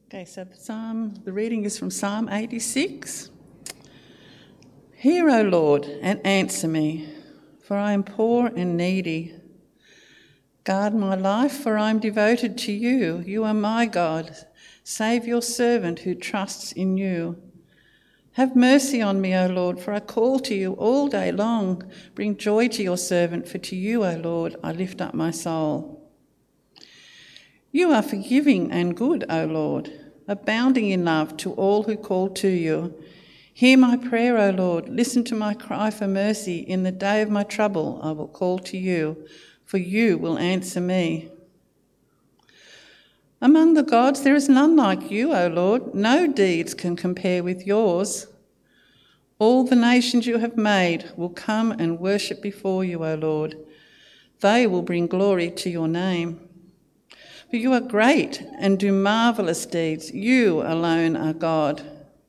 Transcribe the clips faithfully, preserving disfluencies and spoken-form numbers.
Okay, so the psalm, the reading is from Psalm eighty-six. Hear, O Lord, and answer me, for I am poor and needy. Guard my life, for I am devoted to you. You are my God. Save your servant who trusts in you. Have mercy on me, O Lord, for I call to you all day long. Bring joy to your servant, for to you, O Lord, I lift up my soul. You are forgiving and good, O Lord, abounding in love to all who call to you. Hear my prayer, O Lord. Listen to my cry for mercy. In the day of my trouble, I will call to you, for you will answer me. Among the gods, there is none like you, O Lord. No deeds can compare with yours. All the nations you have made will come and worship before you, O Lord. They will bring glory to your name. For you are great and do marvellous deeds. You alone are God.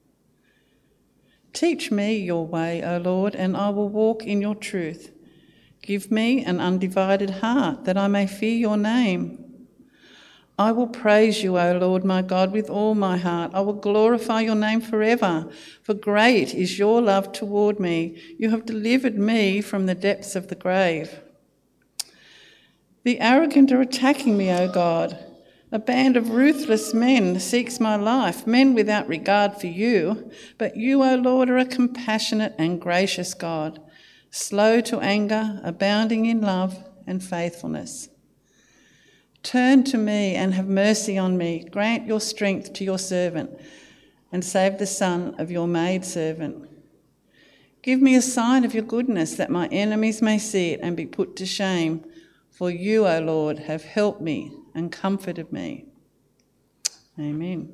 Teach me your way, O Lord, and I will walk in your truth. Give me an undivided heart, that I may fear your name. I will praise you, O Lord, my God, with all my heart. I will glorify your name forever, for great is your love toward me. You have delivered me from the depths of the grave. The arrogant are attacking me, O God. A band of ruthless men seeks my life, men without regard for you. But you, O Lord, are a compassionate and gracious God, slow to anger, abounding in love and faithfulness. Turn to me and have mercy on me. Grant your strength to your servant and save the son of your maidservant. Give me a sign of your goodness, that my enemies may see it and be put to shame. For you, O Lord, have helped me and comforted me. Amen.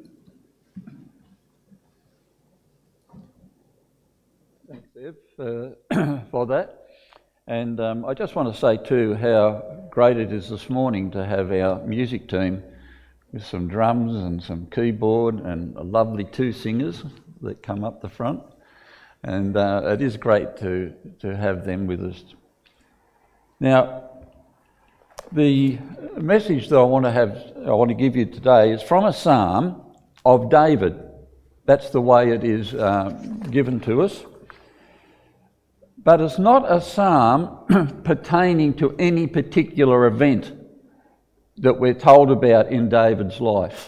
Thanks, Ev, uh, for that. And um, I just want to say too how great it is this morning to have our music team with some drums and some keyboard and a lovely two singers that come up the front. And uh, it is great to, to have them with us. Now, the message that I want to have, I want to give you today is from a psalm of David. That's the way it is uh, given to us. But it's not a psalm pertaining to any particular event that we're told about in David's life.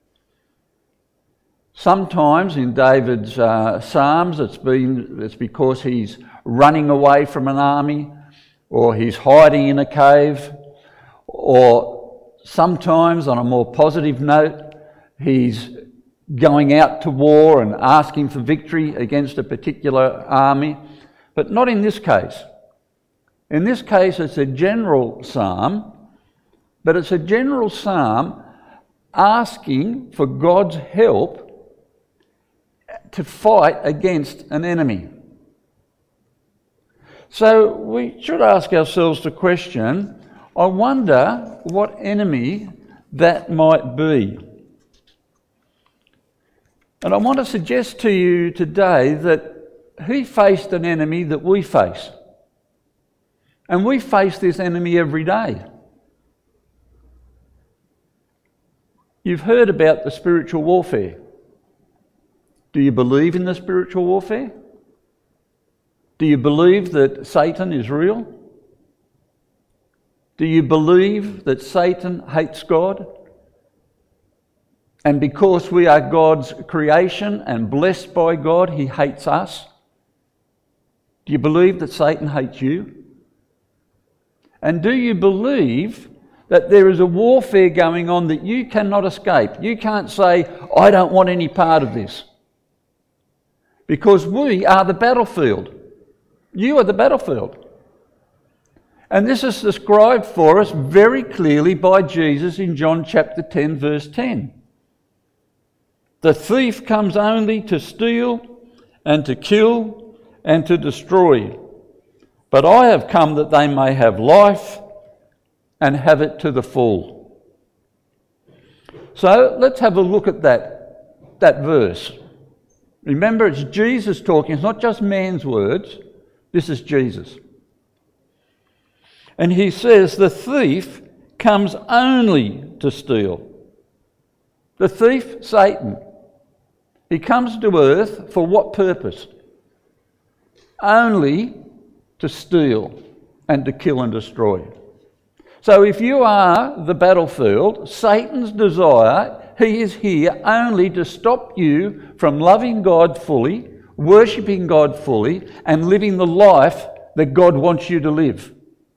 Sometimes in David's uh, psalms it's been it's because he's running away from an army, or he's hiding in a cave, or sometimes, on a more positive note, he's going out to war and asking for victory against a particular army. But not in this case. In this case, it's a general psalm, but it's a general psalm asking for God's help to fight against an enemy. So we should ask ourselves the question, I wonder what enemy that might be. And I want to suggest to you today that he faced an enemy that we face. And we face this enemy every day. You've heard about the spiritual warfare. Do you believe in the spiritual warfare? Do you believe that Satan is real? Do you believe that Satan hates God? And because we are God's creation and blessed by God, he hates us? Do you believe that Satan hates you? And do you believe that there is a warfare going on that you cannot escape? You can't say, I don't want any part of this. Because we are the battlefield. You are the battlefield. And this is described for us very clearly by Jesus in John chapter ten, verse ten. The thief comes only to steal and to kill and to destroy. But I have come that they may have life and have it to the full. So let's have a look at that, that verse. Remember, it's Jesus talking. It's not just man's words. This is Jesus. And he says, the thief comes only to steal. The thief, Satan, he comes to earth for what purpose? Only to steal and to kill and destroy. So if you are the battlefield, Satan's desire, he is here only to stop you from loving God fully, worshipping God fully, and living the life that God wants you to live.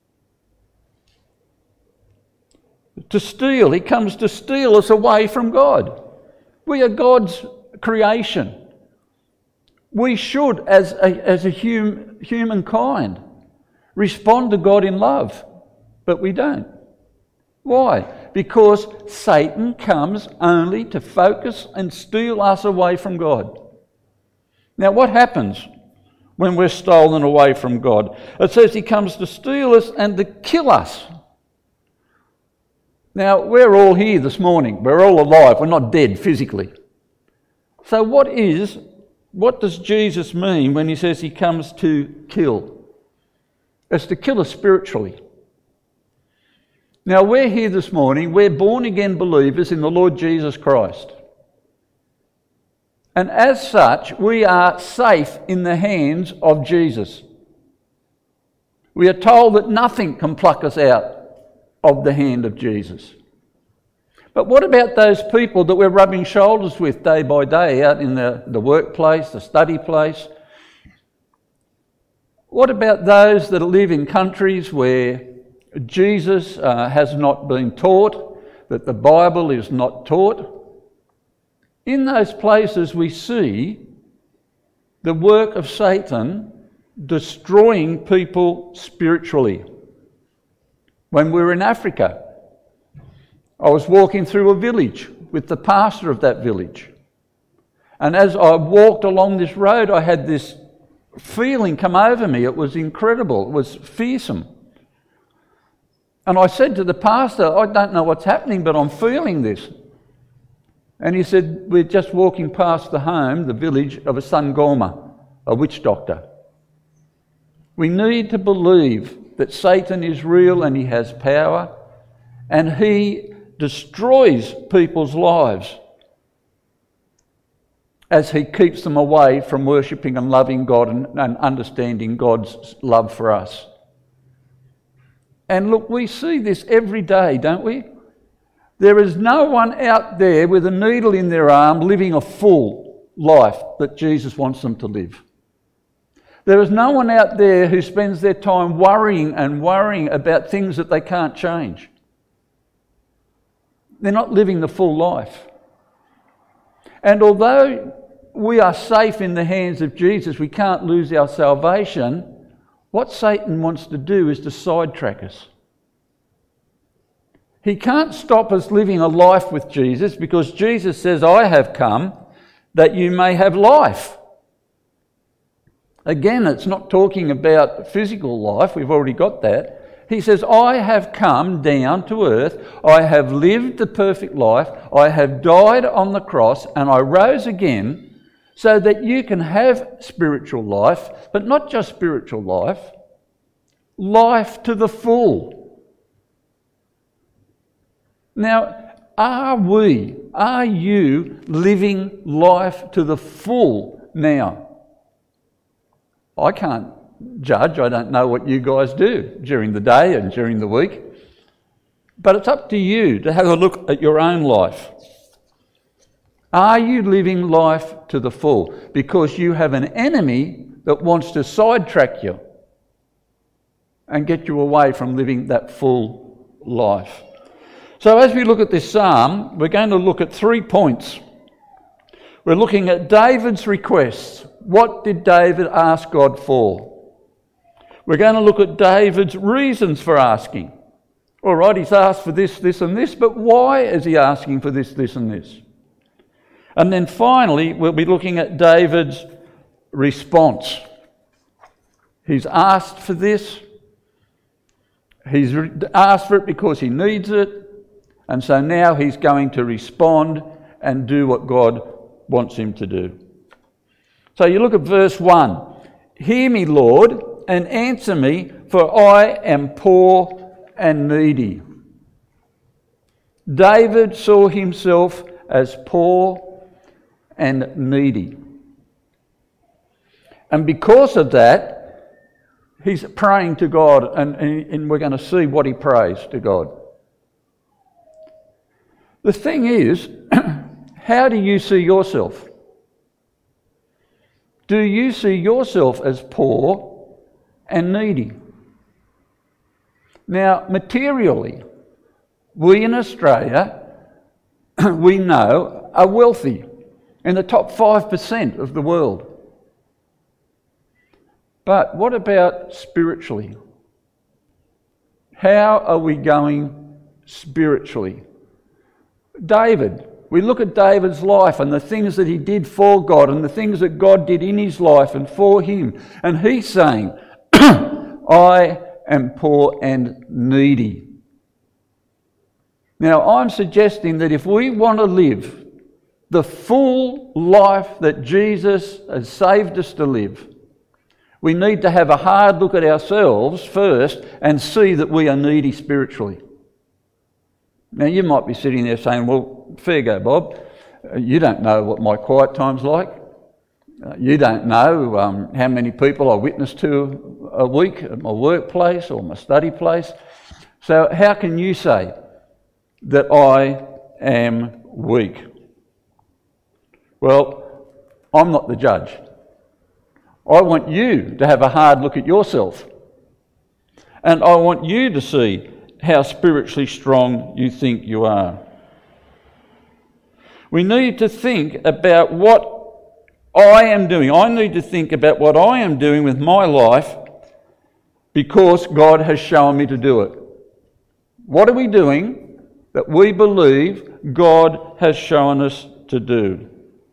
To steal, he comes to steal us away from God. We are God's creation. We should, as a, as a hum, humankind, respond to God in love, but we don't. Why? Because Satan comes only to focus and steal us away from God. Now, what happens when we're stolen away from God? It says he comes to steal us and to kill us. Now, we're all here this morning. We're all alive. We're not dead physically. So what is, what does Jesus mean when he says he comes to kill? It's to kill us spiritually. Now, we're here this morning. We're born-again believers in the Lord Jesus Christ. And as such, we are safe in the hands of Jesus. We are told that nothing can pluck us out of the hand of Jesus. But what about those people that we're rubbing shoulders with day by day out in the, the workplace, the study place? What about those that live in countries where Jesus uh, has not been taught, that the Bible is not taught? In those places we see the work of Satan destroying people spiritually. When we were in Africa, I was walking through a village with the pastor of that village. And as I walked along this road, I had this feeling come over me. It was incredible. It was fearsome. And I said to the pastor, I don't know what's happening, but I'm feeling this. And he said, we're just walking past the home, the village of a Sangoma, a witch doctor. We need to believe that Satan is real and he has power, and he destroys people's lives as he keeps them away from worshipping and loving God and, and understanding God's love for us. And look, we see this every day, don't we? There is no one out there with a needle in their arm living a full life that Jesus wants them to live. There is no one out there who spends their time worrying and worrying about things that they can't change. They're not living the full life. And although we are safe in the hands of Jesus, we can't lose our salvation, what Satan wants to do is to sidetrack us. He can't stop us living a life with Jesus because Jesus says, I have come that you may have life. Again, it's not talking about physical life. We've already got that. He says, I have come down to earth. I have lived the perfect life. I have died on the cross and I rose again so that you can have spiritual life, but not just spiritual life, life to the full. Now, are we, are you living life to the full now? I can't judge. I don't know what you guys do during the day and during the week. But it's up to you to have a look at your own life. Are you living life to the full? Because you have an enemy that wants to sidetrack you and get you away from living that full life. So as we look at this psalm, we're going to look at three points. We're looking at David's requests. What did David ask God for? We're going to look at David's reasons for asking. All right, he's asked for this, this and this, but why is he asking for this, this and this? And then finally, we'll be looking at David's response. He's asked for this. He's asked for it because he needs it. And so now he's going to respond and do what God wants him to do. So you look at verse one. Hear me, Lord, and answer me, for I am poor and needy. David saw himself as poor and needy. And because of that, he's praying to God, and, and we're going to see what he prays to God. The thing is, how do you see yourself? Do you see yourself as poor and needy? Now, materially, we in Australia, we know, are wealthy, in the top five percent of the world. But what about spiritually? How are we going spiritually? David, we look at David's life and the things that he did for God and the things that God did in his life and for him. And he's saying, I am poor and needy. Now, I'm suggesting that if we want to live the full life that Jesus has saved us to live, we need to have a hard look at ourselves first and see that we are needy spiritually. Now, you might be sitting there saying, well, fair go, Bob. You don't know what my quiet time's like. Uh, you don't know um, how many people I witness to a week at my workplace or my study place. So how can you say that I am weak? Well, I'm not the judge. I want you to have a hard look at yourself. And I want you to see how spiritually strong you think you are. We need to think about what I am doing. I need to think about what I am doing with my life because God has shown me to do it. What are we doing that we believe God has shown us to do?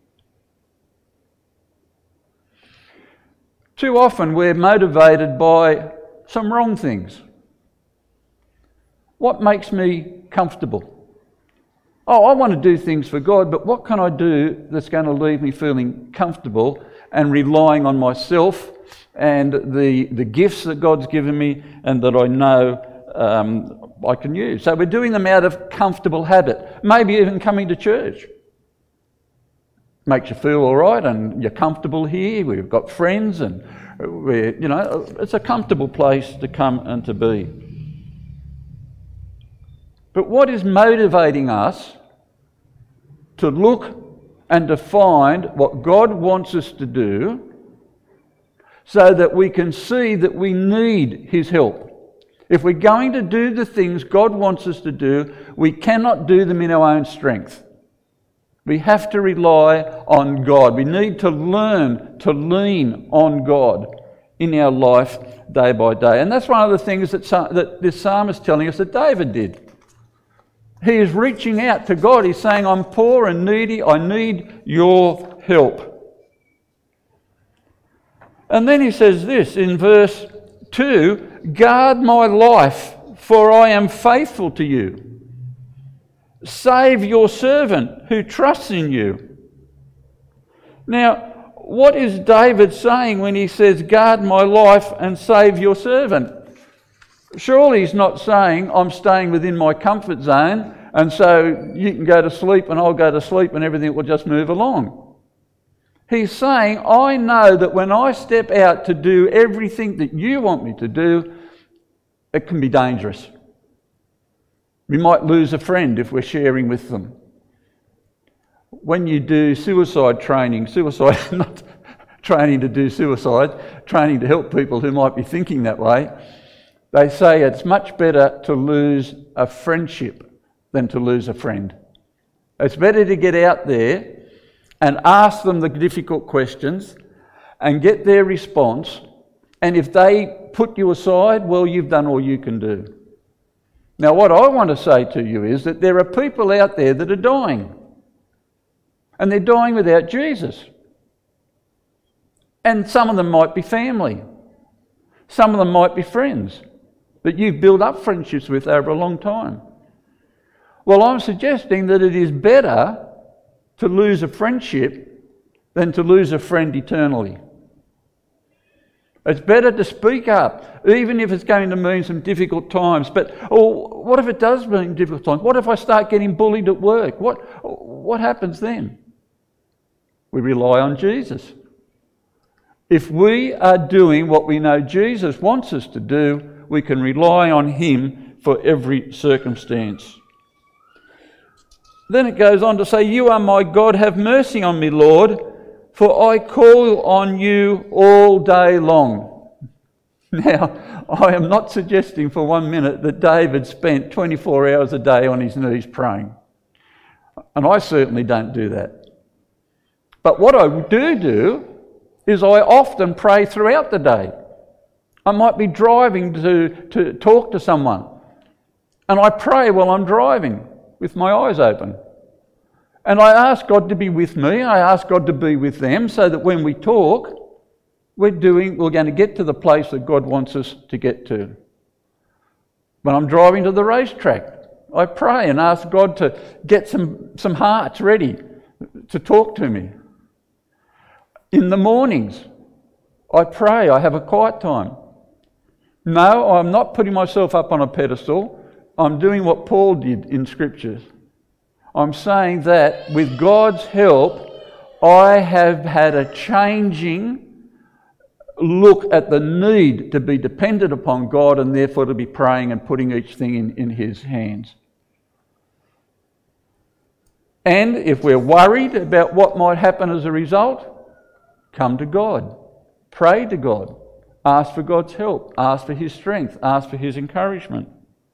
Too often we're motivated by some wrong things. What makes me comfortable? Oh, I want to do things for God, but what can I do that's going to leave me feeling comfortable and relying on myself and the, the gifts that God's given me and that I know um, I can use? So we're doing them out of comfortable habit, maybe even coming to church. Makes you feel all right and you're comfortable here, we've got friends and we're, you know, it's a comfortable place to come and to be. But what is motivating us to look and to find what God wants us to do so that we can see that we need his help? If we're going to do the things God wants us to do, we cannot do them in our own strength. We have to rely on God. We need to learn to lean on God in our life day by day. And that's one of the things that, that this psalm is telling us that David did. He is reaching out to God. He's saying, I'm poor and needy. I need your help. And then he says this in verse two, guard my life, for I am faithful to you. Save your servant who trusts in you. Now, what is David saying when he says, guard my life and save your servant? Surely he's not saying, I'm staying within my comfort zone and so you can go to sleep and I'll go to sleep and everything will just move along. He's saying, I know that when I step out to do everything that you want me to do, it can be dangerous. We might lose a friend if we're sharing with them. When you do suicide training, suicide, not training to do suicide, training to help people who might be thinking that way, they say it's much better to lose a friendship than to lose a friend. It's better to get out there and ask them the difficult questions and get their response. And if they put you aside, well, you've done all you can do. Now, what I want to say to you is that there are people out there that are dying. And they're dying without Jesus. And some of them might be family. Some of them might be friends that you've built up friendships with over a long time. Well, I'm suggesting that it is better to lose a friendship than to lose a friend eternally. It's better to speak up, even if it's going to mean some difficult times. But or what if it does mean difficult times? What if I start getting bullied at work? What, what happens then? We rely on Jesus. If we are doing what we know Jesus wants us to do, we can rely on him for every circumstance. Then it goes on to say, "You are my God, have mercy on me, Lord, for I call on you all day long." Now, I am not suggesting for one minute that David spent twenty-four hours a day on his knees praying. And I certainly don't do that. But what I do do is I often pray throughout the day. I might be driving to, to talk to someone, and I pray while I'm driving with my eyes open. And I ask God to be with me, I ask God to be with them, so that when we talk, we're doing, we're going to get to the place that God wants us to get to. When I'm driving to the racetrack, I pray and ask God to get some, some hearts ready to talk to me. In the mornings, I pray, I have a quiet time. No, I'm not putting myself up on a pedestal. I'm doing what Paul did in Scriptures. I'm saying that with God's help, I have had a changing look at the need to be dependent upon God and therefore to be praying and putting each thing in, in his hands. And if we're worried about what might happen as a result, come to God. Pray to God. Ask for God's help. Ask for his strength. Ask for his encouragement.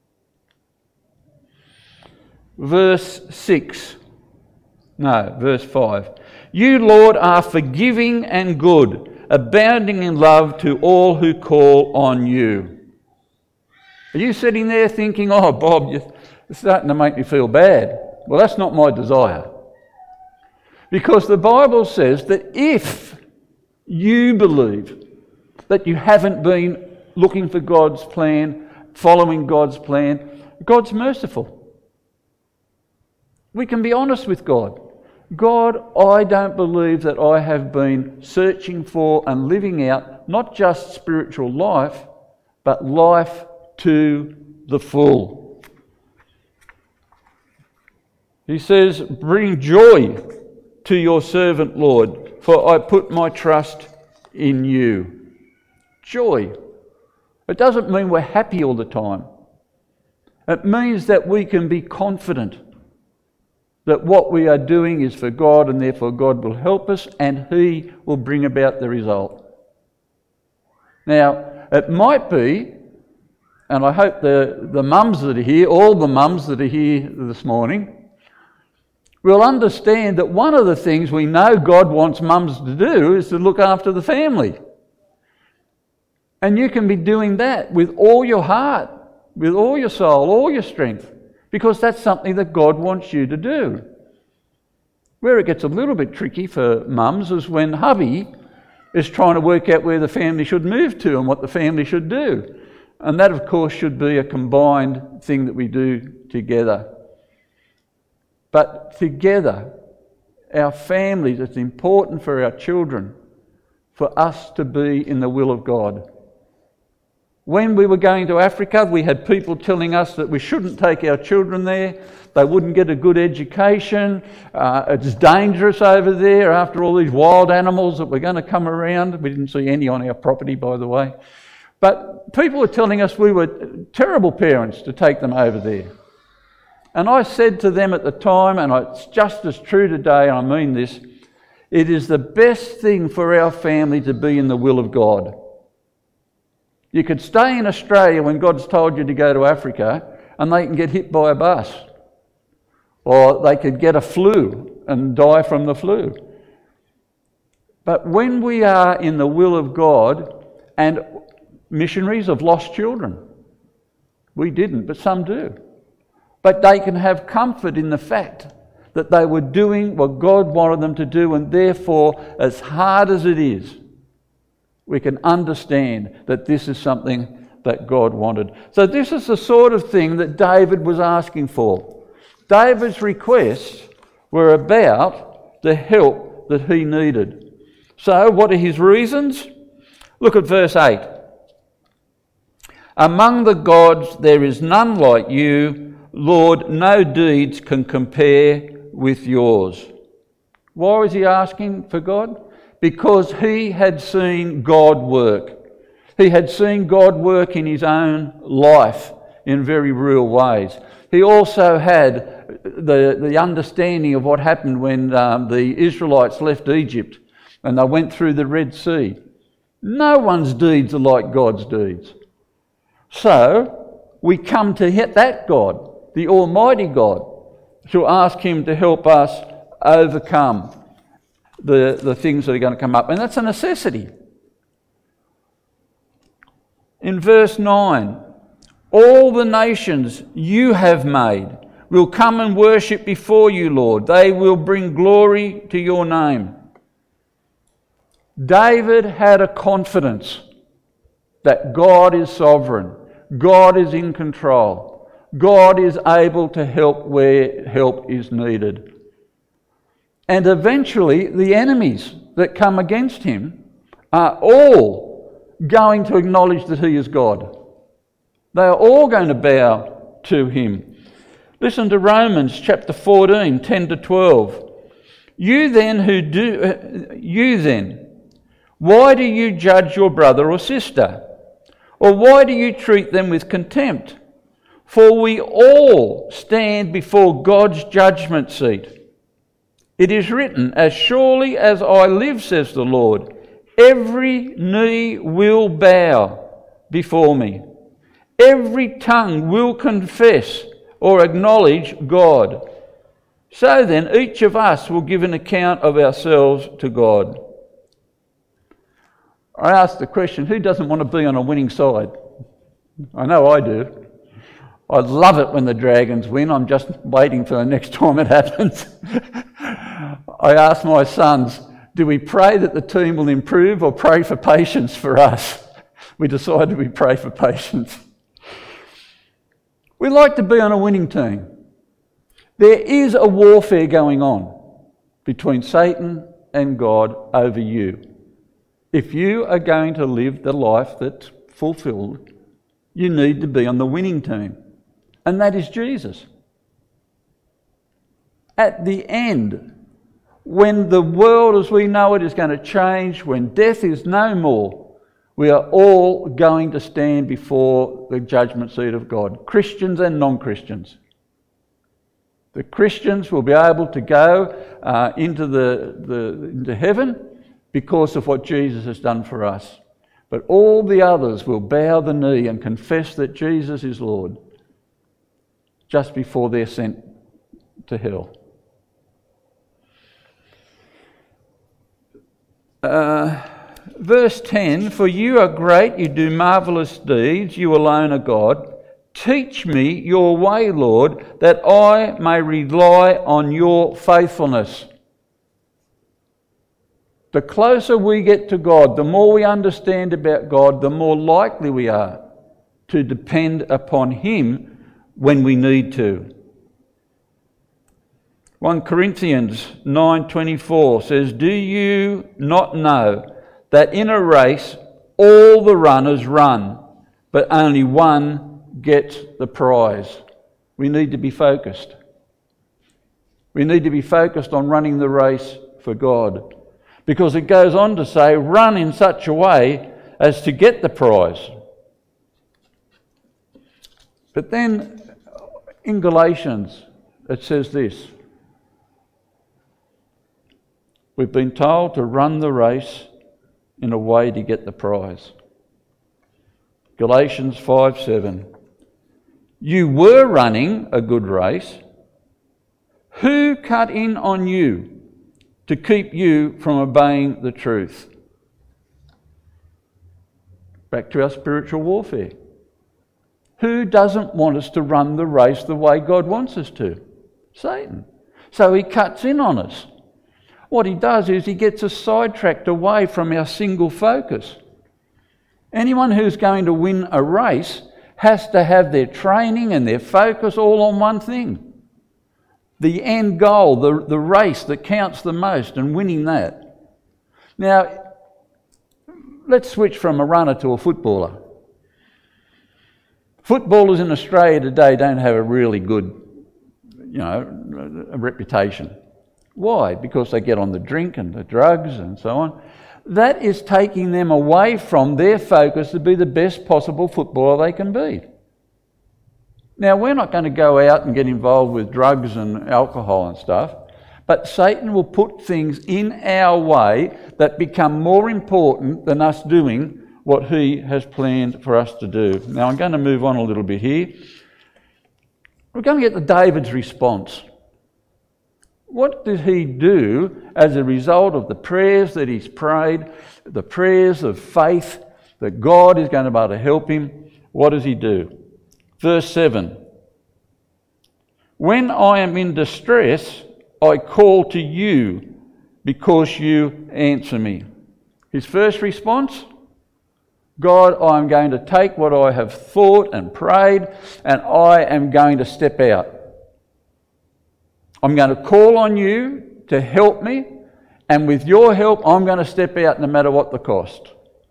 Verse six. No, verse five. "You, Lord, are forgiving and good, abounding in love to all who call on you." Are you sitting there thinking, "Oh, Bob, you're starting to make me feel bad"? Well, that's not my desire. Because the Bible says that if you believe that you haven't been looking for God's plan, following God's plan, God's merciful. We can be honest with God. God, I don't believe that I have been searching for and living out not just spiritual life, but life to the full. He says, "Bring joy to your servant, Lord, for I put my trust in you." Joy. It doesn't mean we're happy all the time. It means that we can be confident that what we are doing is for God and therefore God will help us and he will bring about the result. Now, it might be, and I hope the, the mums that are here, all the mums that are here this morning, will understand that one of the things we know God wants mums to do is to look after the family. And you can be doing that with all your heart, with all your soul, all your strength, because that's something that God wants you to do. Where it gets a little bit tricky for mums is when hubby is trying to work out where the family should move to and what the family should do. And that, of course, should be a combined thing that we do together. But together, our families, it's important for our children, for us to be in the will of God. When we were going to Africa, we had people telling us that we shouldn't take our children there. They wouldn't get a good education. Uh, it's dangerous over there after all these wild animals that were going to come around. We didn't see any on our property, by the way. But people were telling us we were terrible parents to take them over there. And I said to them at the time, and it's just as true today, I mean this, it is the best thing for our family to be in the will of God. You could stay in Australia when God's told you to go to Africa and they can get hit by a bus. Or they could get a flu and die from the flu. But when we are in the will of God, and missionaries have lost children. We didn't, but some do. But they can have comfort in the fact that they were doing what God wanted them to do, and therefore, as hard as it is, we can understand that this is something that God wanted. So this is the sort of thing that David was asking for. David's requests were about the help that he needed. So what are his reasons? Look at verse eight. Among the gods there is none like you, Lord, no deeds can compare with yours. Why was he asking for God? Because he had seen God work. He had seen God work in his own life in very real ways. He also had the, the understanding of what happened when um, the Israelites left Egypt and they went through the Red Sea. No one's deeds are like God's deeds. So we come to hit that God, the Almighty God, to ask him to help us overcome the, the things that are going to come up. And that's a necessity. In verse nine, all the nations you have made will come and worship before you, Lord. They will bring glory to your name. David had a confidence that God is sovereign. God is in control. God is able to help where help is needed. And eventually the enemies that come against him are all going to acknowledge that he is God. They are all going to bow to him. Listen to Romans chapter fourteen, ten to twelve. You then who do, uh, you then, why do you judge your brother or sister? Or why do you treat them with contempt? For we all stand before God's judgment seat. It is written, as surely as I live, says the Lord, every knee will bow before me. Every tongue will confess or acknowledge God. So then, each of us will give an account of ourselves to God. I asked the question, who doesn't want to be on a winning side? I know I do. I love it when the Dragons win. I'm just waiting for the next time it happens. I asked my sons, do we pray that the team will improve or pray for patience for us? We decided we pray for patience. We like to be on a winning team. There is a warfare going on between Satan and God over you. If you are going to live the life that's fulfilled, you need to be on the winning team. And that is Jesus. At the end, when the world as we know it is going to change, when death is no more, we are all going to stand before the judgment seat of God, Christians and non-Christians. The Christians will be able to go uh, into, the, the, into heaven because of what Jesus has done for us. But all the others will bow the knee and confess that Jesus is Lord just before they're sent to hell. Uh, verse ten, for you are great, you do marvellous deeds, you alone are God. Teach me your way, Lord, that I may rely on your faithfulness. The closer we get to God, the more we understand about God, the more likely we are to depend upon him when we need to. First Corinthians nine twenty-four says, do you not know that in a race all the runners run, but only one gets the prize? We need to be focused. We need to be focused on running the race for God. Because it goes on to say, run in such a way as to get the prize. But then in Galatians, it says this. We've been told to run the race in a way to get the prize. Galatians five seven. You were running a good race. Who cut in on you to keep you from obeying the truth? Back to our spiritual warfare. Who doesn't want us to run the race the way God wants us to? Satan. So he cuts in on us. What he does is he gets us sidetracked away from our single focus. Anyone who's going to win a race has to have their training and their focus all on one thing. The end goal, the, the race that counts the most, and winning that. Now, let's switch from a runner to a footballer. Footballers in Australia today don't have a really good, you know, a reputation. Why? Because they get on the drink and the drugs and so on. That is taking them away from their focus to be the best possible footballer they can be. Now, we're not going to go out and get involved with drugs and alcohol and stuff, but Satan will put things in our way that become more important than us doing what he has planned for us to do. Now, I'm going to move on a little bit here. We're going to get to David's response. What did he do as a result of the prayers that he's prayed, the prayers of faith that God is going to be able to help him? What does he do? Verse seven. When I am in distress, I call to you because you answer me. His first response, God, I'm going to take what I have thought and prayed and I am going to step out. I'm going to call on you to help me, and with your help, I'm going to step out no matter what the cost.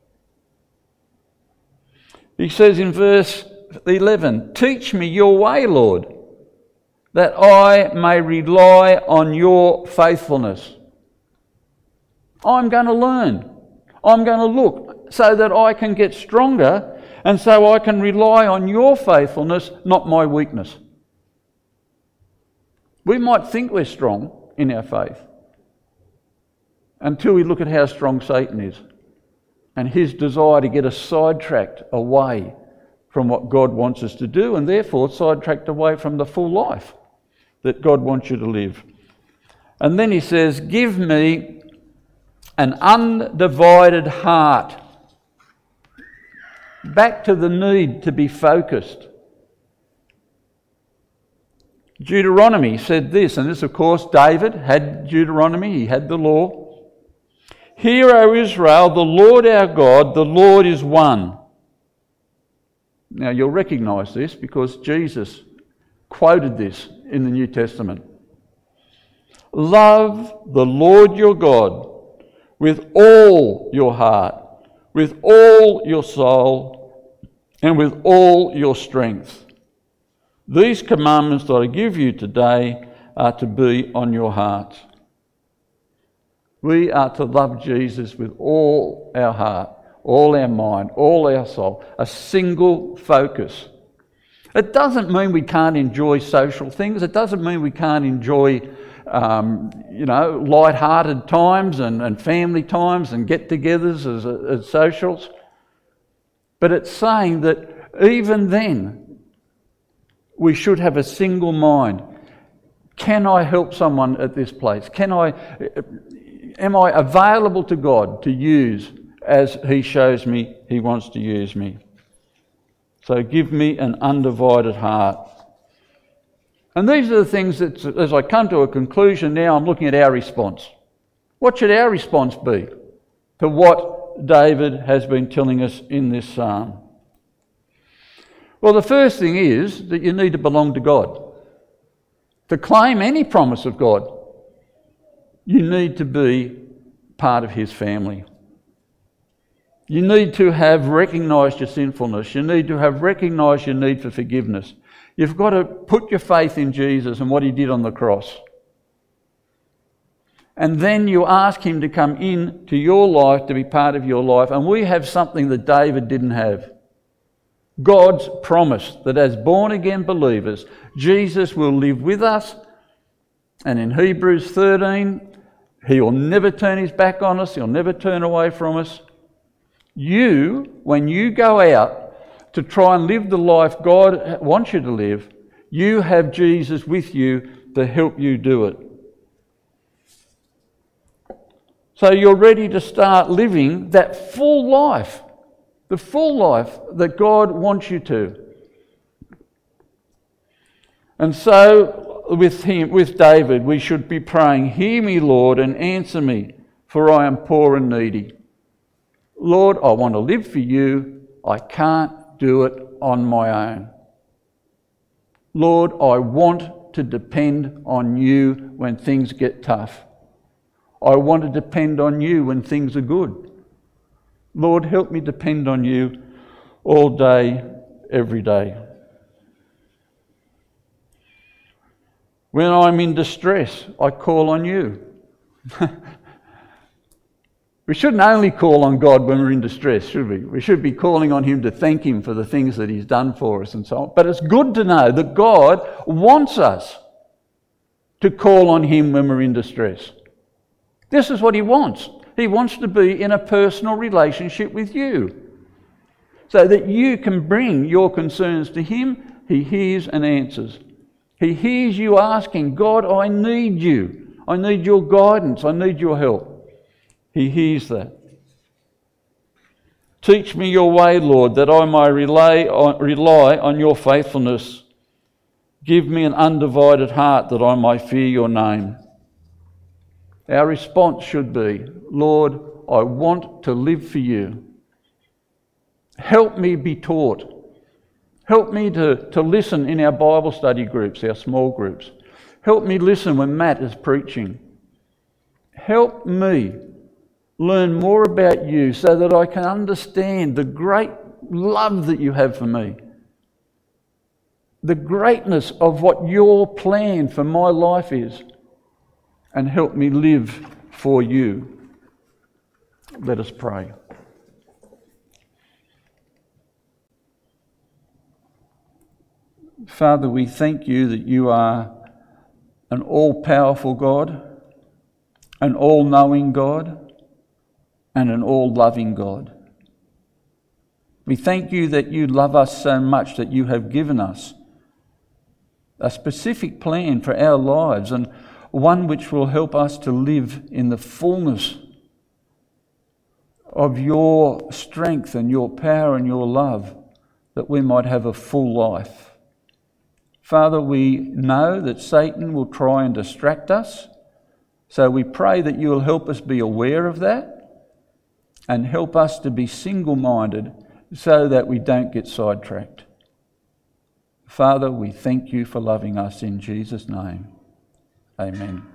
He says in verse eleven, teach me your way, Lord, that I may rely on your faithfulness. I'm going to learn. I'm going to look so that I can get stronger and so I can rely on your faithfulness, not my weakness. We might think we're strong in our faith until we look at how strong Satan is and his desire to get us sidetracked away from what God wants us to do, and therefore sidetracked away from the full life that God wants you to live. And then he says, give me an undivided heart. Back to the need to be focused. Deuteronomy said this, and this of course David had Deuteronomy, he had the law. Hear, O Israel, the Lord our God, the Lord is one. Now you'll recognise this because Jesus quoted this in the New Testament. Love the Lord your God with all your heart, with all your soul, and with all your strength. These commandments that I give you today are to be on your hearts. We are to love Jesus with all our heart, all our mind, all our soul, a single focus. It doesn't mean we can't enjoy social things. It doesn't mean we can't enjoy, um, you know, light-hearted times and, and family times and get-togethers as, as socials. But it's saying that even then, we should have a single mind. Can I help someone at this place? Can I, am I available to God to use as he shows me he wants to use me? So give me an undivided heart. And these are the things that, as I come to a conclusion now, I'm looking at our response. What should our response be to what David has been telling us in this psalm? Well, the first thing is that you need to belong to God. To claim any promise of God, you need to be part of his family. You need to have recognised your sinfulness. You need to have recognised your need for forgiveness. You've got to put your faith in Jesus and what he did on the cross. And then you ask him to come into your life, to be part of your life. And we have something that David didn't have. God's promise that as born-again believers, Jesus will live with us. And in Hebrews thirteen, he will never turn his back on us. He'll never turn away from us. You, when you go out to try and live the life God wants you to live, you have Jesus with you to help you do it. So you're ready to start living that full life. The full life that God wants you to. And so with him, with David, we should be praying, hear me, Lord, and answer me, for I am poor and needy. Lord, I want to live for you. I can't do it on my own. Lord, I want to depend on you when things get tough. I want to depend on you when things are good. Lord, help me depend on you all day, every day. When I'm in distress, I call on you. We shouldn't only call on God when we're in distress, should we? We should be calling on him to thank him for the things that he's done for us and so on. But it's good to know that God wants us to call on him when we're in distress. This is what he wants. He wants to be in a personal relationship with you so that you can bring your concerns to him. He hears and answers. He hears you asking, God, I need you. I need your guidance. I need your help. He hears that. Teach me your way, Lord, that I may rely on, rely on your faithfulness. Give me an undivided heart that I may fear your name. Our response should be, Lord, I want to live for you. Help me be taught. Help me to, to listen in our Bible study groups, our small groups. Help me listen when Matt is preaching. Help me learn more about you so that I can understand the great love that you have for me. The greatness of what your plan for my life is. And help me live for you. Let us pray. Father, we thank you that you are an all-powerful God, an all-knowing God, and an all-loving God. We thank you that you love us so much that you have given us a specific plan for our lives, and one which will help us to live in the fullness of your strength and your power and your love, that we might have a full life. Father, we know that Satan will try and distract us, so we pray that you will help us be aware of that and help us to be single-minded so that we don't get sidetracked. Father, we thank you for loving us in Jesus' name. Amen.